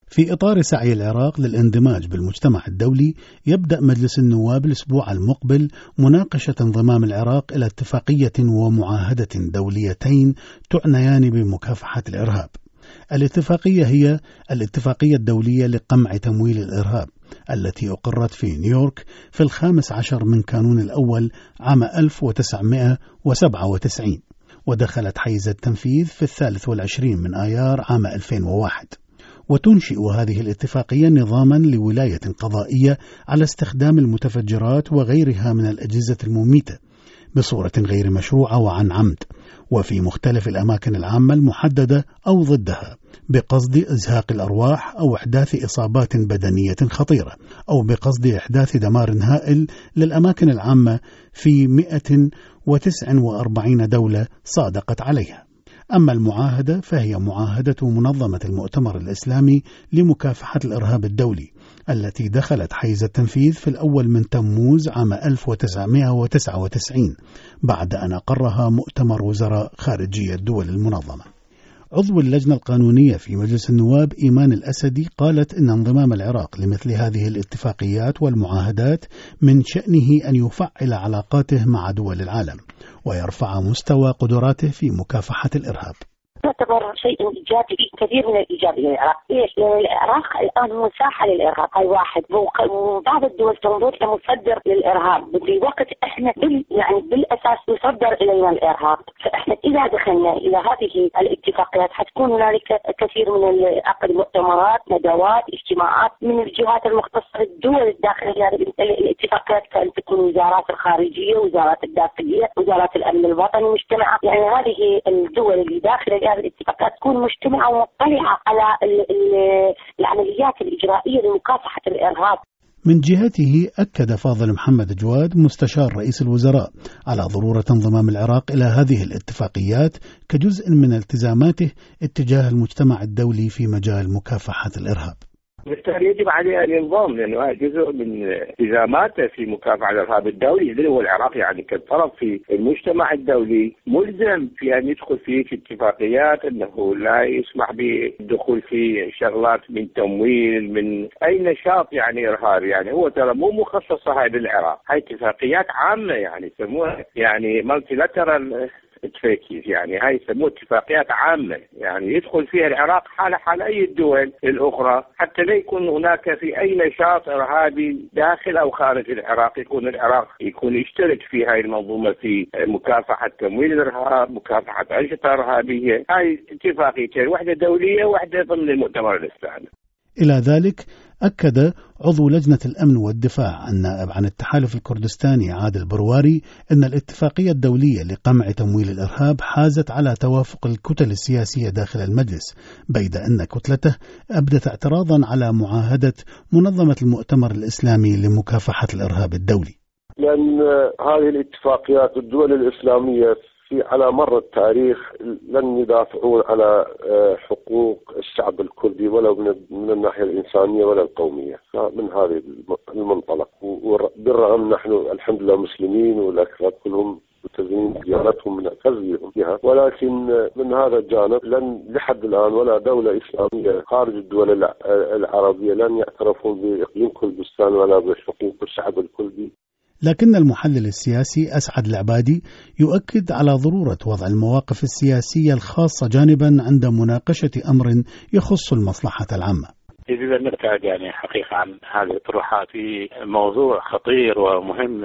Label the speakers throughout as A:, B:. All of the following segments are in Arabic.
A: في إطار سعي العراق للاندماج بالمجتمع الدولي، يبدأ مجلس النواب الأسبوع المقبل مناقشة انضمام العراق إلى اتفاقية ومعاهدة دوليتين تعنيان بمكافحة الإرهاب. الاتفاقية هي الاتفاقية الدولية لقمع تمويل الإرهاب التي أقرت في نيويورك في 15 من كانون الأول عام 1997، ودخلت حيز التنفيذ في 23 من آيار عام 2001. وتنشئ هذه الاتفاقية نظاما لولاية قضائية على استخدام المتفجرات وغيرها من الأجهزة المميتة بصورة غير مشروعة وعن عمد، وفي مختلف الأماكن العامة المحددة أو ضدها، بقصد إزهاق الأرواح أو إحداث إصابات بدنية خطيرة، أو بقصد إحداث دمار هائل للأماكن العامة في 149 دولة صادقت عليها. أما المعاهدة فهي معاهدة منظمة المؤتمر الإسلامي لمكافحة الإرهاب الدولي التي دخلت حيز التنفيذ في الأول من تموز عام 1999 بعد أن أقرها مؤتمر وزراء خارجية الدول المنظمة. عضو اللجنة القانونية في مجلس النواب إيمان الأسدي قالت إن انضمام العراق لمثل هذه الاتفاقيات والمعاهدات من شأنه أن يفعل علاقاته مع دول العالم ويرفع مستوى قدراته في مكافحة الإرهاب.
B: تعتبر شيء ايجابي، كثير من الايجابي للعراق. ليش؟ لان العراق الان هو ساحه للارهاب، هاي واحد، وبعض الدول تنظر كمصدر للارهاب، في وقت احنا بالاساس يصدر الينا الارهاب. فاحنا اذا دخلنا الى هذه الاتفاقيات حتكون هنالك كثير من عقد مؤتمرات، ندوات، اجتماعات من الجهات المختصه الدول الداخليه. الاتفاقيات كان تكون وزارات الخارجيه، وزارات الداخليه، وزارات الامن الوطني مجتمعه، يعني هذه الدول اللي داخل هذه الاتفاقات تكون مجتمعة ومطلعة على العمليات الإجرائية لمكافحة الإرهاب.
A: من جهته أكد فاضل محمد جواد مستشار رئيس الوزراء على ضرورة انضمام العراق إلى هذه الاتفاقيات كجزء من التزاماته اتجاه المجتمع الدولي في مجال مكافحة الإرهاب.
C: بالتالي يجب عليه أن ينضم، لأنه هذا جزء من التزاماته في مكافحة الإرهاب الدولي، اللي هو العراق يعني كطرف في المجتمع الدولي ملزم في أن يدخل في اتفاقيات أنه لا يسمح بالدخول في شغلات من تمويل من أي نشاط يعني إرهابي. يعني هو ترى مو مخصصة هاي للعراق، هاي اتفاقيات عامة يعني يسموها يعني مالتيلاترال اتفاقيات، يعني هاي يسموها اتفاقيات عامة، يعني يدخل فيها العراق حال أي الدول الأخرى، حتى لا يكون هناك في أي نشاط إرهابي داخل أو خارج العراق يكون العراق يشترك في هاي المنظومة في مكافحة تمويل الإرهاب، مكافحة أنشطة إرهابية. هاي اتفاقيتين، واحدة دولية واحدة ضمن المؤتمر الإسلامي.
A: إلى ذلك أكد عضو لجنة الأمن والدفاع النائب عن التحالف الكردستاني عادل برواري أن الاتفاقية الدولية لقمع تمويل الإرهاب حازت على توافق الكتل السياسية داخل المجلس، بيد أن كتلته أبدت اعتراضا على معاهدة منظمة المؤتمر الإسلامي لمكافحة الإرهاب الدولي.
D: لأن هذه الاتفاقيات الدول الإسلامية على مر التاريخ لن يدافعون على حقوق الشعب الكردي ولا من الناحية الإنسانية ولا القومية، من هذا المنطلق. وبالرغم نحن الحمد لله مسلمين والأكثر كلهم ملتزمين بديانتهم من أعتزهم بها، ولكن من هذا الجانب لن لحد الآن ولا دولة إسلامية خارج الدول العربية لن يعترفون بإقليم كردستان ولا بحقوق الشعب الكردي.
A: لكن المحلل السياسي أسعد العبادي يؤكد على ضرورة وضع المواقف السياسية الخاصة جانبا عند مناقشة أمر يخص المصلحة العامة.
E: إذا نبتعد يعني حقيقة عن هذه الطروحات في موضوع خطير ومهم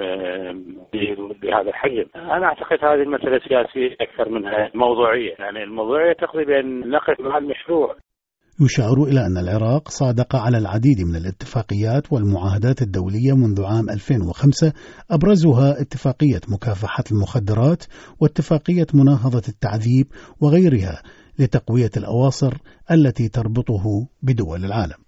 E: بهذا الحجم، أنا أعتقد هذه المسألة سياسية أكثر منها موضوعية، يعني الموضوعية تقضي بأن نقف مع المشروع.
A: يشار إلى أن العراق صادق على العديد من الاتفاقيات والمعاهدات الدولية منذ عام 2005، أبرزها اتفاقية مكافحة المخدرات واتفاقية مناهضة التعذيب وغيرها لتقوية الأواصر التي تربطه بدول العالم.